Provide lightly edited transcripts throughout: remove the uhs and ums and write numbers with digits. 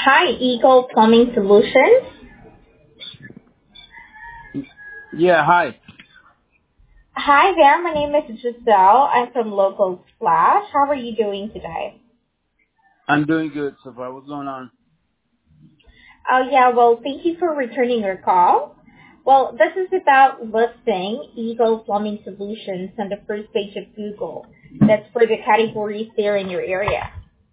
Hi, Eagle Plumbing Solutions. Yeah, hi. Hi there, my name is Giselle. I'm from Local Splash. How are you doing today? I'm doing good so far. What's going on? Oh yeah, well, thank you for returning your call. Well, this is about listing Eagle Plumbing Solutions on the first page of Google. That's for the categories there in your area.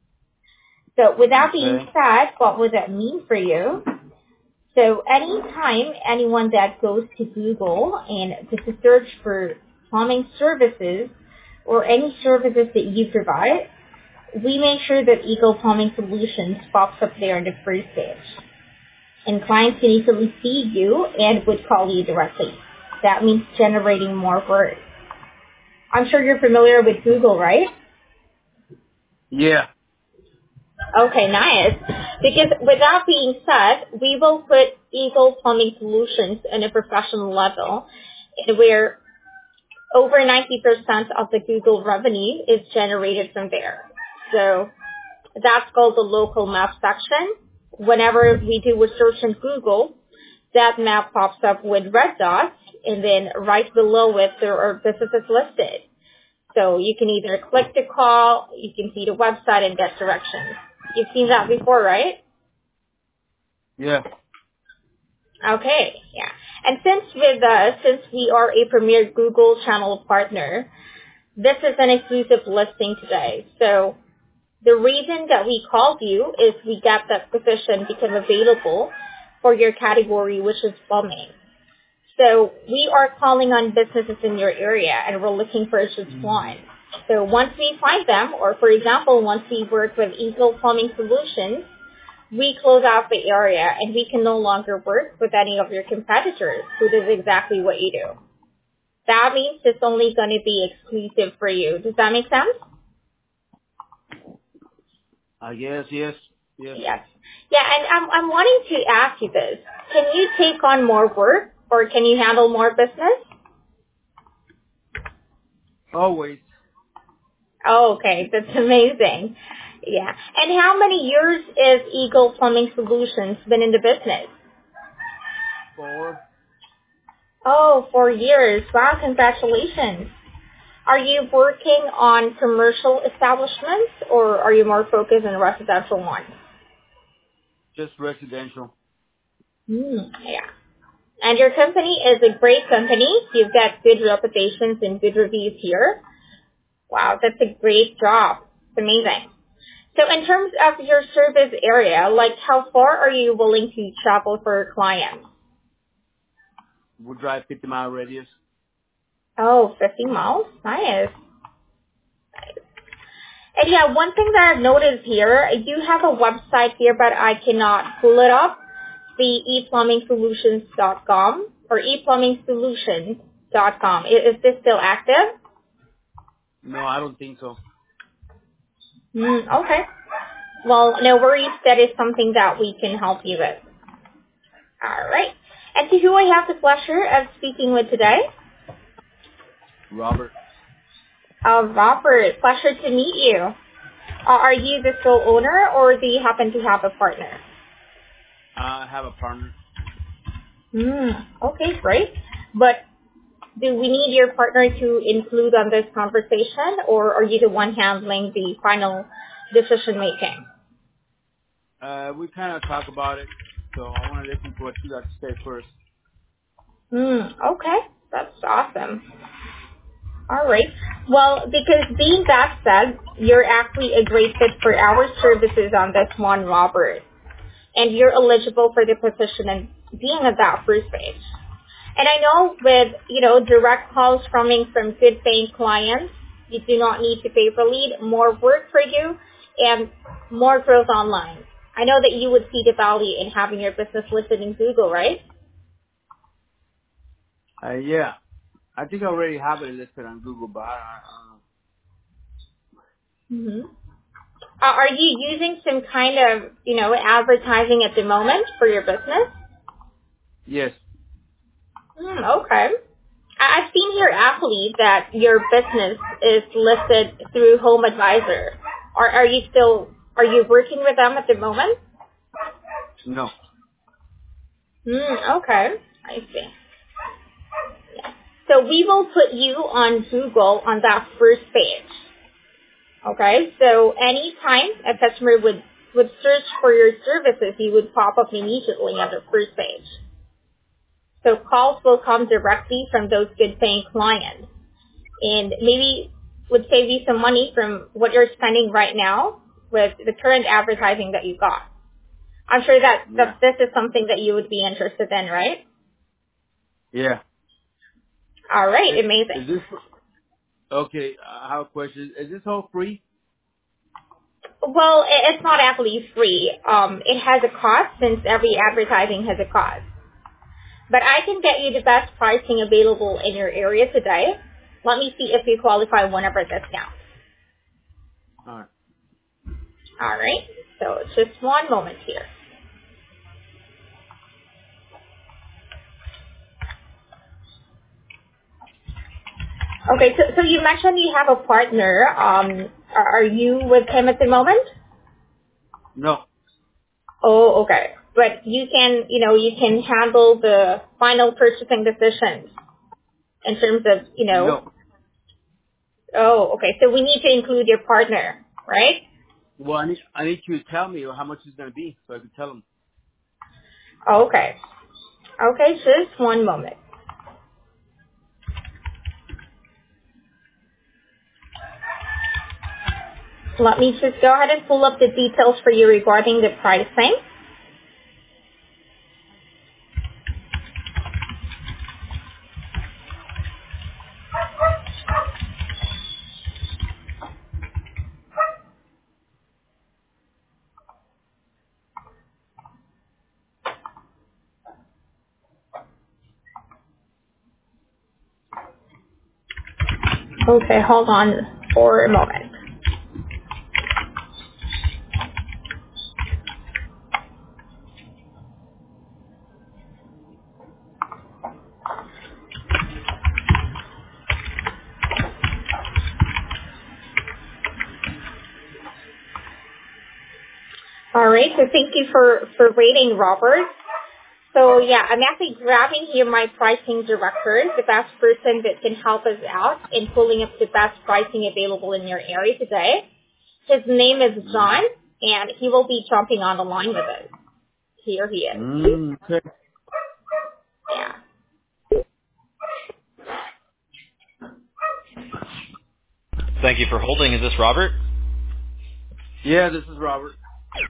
So with that being Okay. said, what would that mean for you? So anytime anyone that goes to Google and just to search for plumbing services or any services that you provide, we make sure that Eagle Plumbing Solutions pops up there on the first page. And clients can easily see you and would call you directly. That means generating more work. I'm sure you're familiar with Google, right? Yeah. Okay, nice. Because with that being said, we will put Eagle Plumbing Solutions in a professional level where over 90% of the Google revenue is generated from there. So that's called the local map section. Whenever we do a search in Google, that map pops up with red dots, and then right below it there are businesses listed. So you can either click the call, you can see the website and get directions. You've seen that before, right? Yeah. Okay, yeah. And since we are a premier Google channel partner, this is an exclusive listing today. So the reason that we called you is we got that position become available for your category, which is plumbing. So we are calling on businesses in your area and we're looking for just one. So once we find them, or for example, once we work with Eagle Plumbing Solutions, we close out the area and we can no longer work with any of your competitors who does exactly what you do. That means it's only going to be exclusive for you. Does that make sense? I guess, yes. Yes. Yes. Yeah, and I'm wanting to ask you this. Can you take on more work or can you handle more business? Always. Oh, okay. That's amazing. Yeah. And how many years is Eagle Plumbing Solutions been in the business? 4. Oh, 4 years. Wow, congratulations. Are you working on commercial establishments or are you more focused on residential ones? Just residential. Yeah. And your company is a great company. You've got good reputations and good reviews here. Wow, that's a great job. It's amazing. So in terms of your service area, like how far are you willing to travel for your clients? We drive 50-mile radius. Oh, 50 miles? Nice. And yeah, one thing that I've noticed here, you have a website here, but I cannot pull it up. The eplumbingsolutions.com or eplumbingsolutions.com. Is this still active? No, I don't think so. Okay. Well, no worries. That is something that we can help you with. All right. And to who I have the pleasure of speaking with today? Robert. Robert, pleasure to meet you. Are you the sole owner or do you happen to have a partner? I have a partner. Okay, great. But do we need your partner to include on this conversation or are you the one handling the final decision making? We kind of talk about it, so I want to listen to what you got to say first. Okay. That's awesome. All right. Well, because being that said, you're actually a great fit for our services on this one, Robert. And you're eligible for the position and being at that first page. And I know with, direct calls coming from good paying clients, you do not need to pay for lead, more work for you, and more growth online. I know that you would see the value in having your business listed in Google, right? Yeah. I think I already have it listed on Google, but I don't know. Mm-hmm. Are you using some kind of, advertising at the moment for your business? Yes. Okay. I've seen here, Athlete, that your business is listed through Home Advisor. Are you working with them at the moment? No. Okay. I see. So we will put you on Google on that first page. Okay? So anytime a customer would search for your services, you would pop up immediately on the first page. So calls will come directly from those good paying clients. And maybe would save you some money from what you're spending right now with the current advertising that you got. I'm sure that Yeah. this is something that you would be interested in, right? Yeah. All right, Is amazing. this okay? I have a question. Is this all free? Well, it's not actually free. It has a cost since every advertising has a cost. But I can get you the best pricing available in your area today. Let me see if you qualify one of our discounts. All right. All right. So just one moment here. Okay. So you mentioned you have a partner. Are you with him at the moment? No. Oh, okay. But you can, you can handle the final purchasing decisions in terms of, No. oh, okay. So we need to include your partner, right? Well, I need you to tell me how much it's gonna be so I can tell them. Okay. Okay, just one moment. Let me just go ahead and pull up the details for you regarding the pricing. Okay, hold on for a moment. All right, so thank you for waiting, Robert. So yeah, I'm actually grabbing here my pricing director, the best person that can help us out in pulling up the best pricing available in your area today. His name is John, and he will be jumping on the line with us. Here he is. Okay. Yeah. Thank you for holding. Is this Robert? Yeah, this is Robert.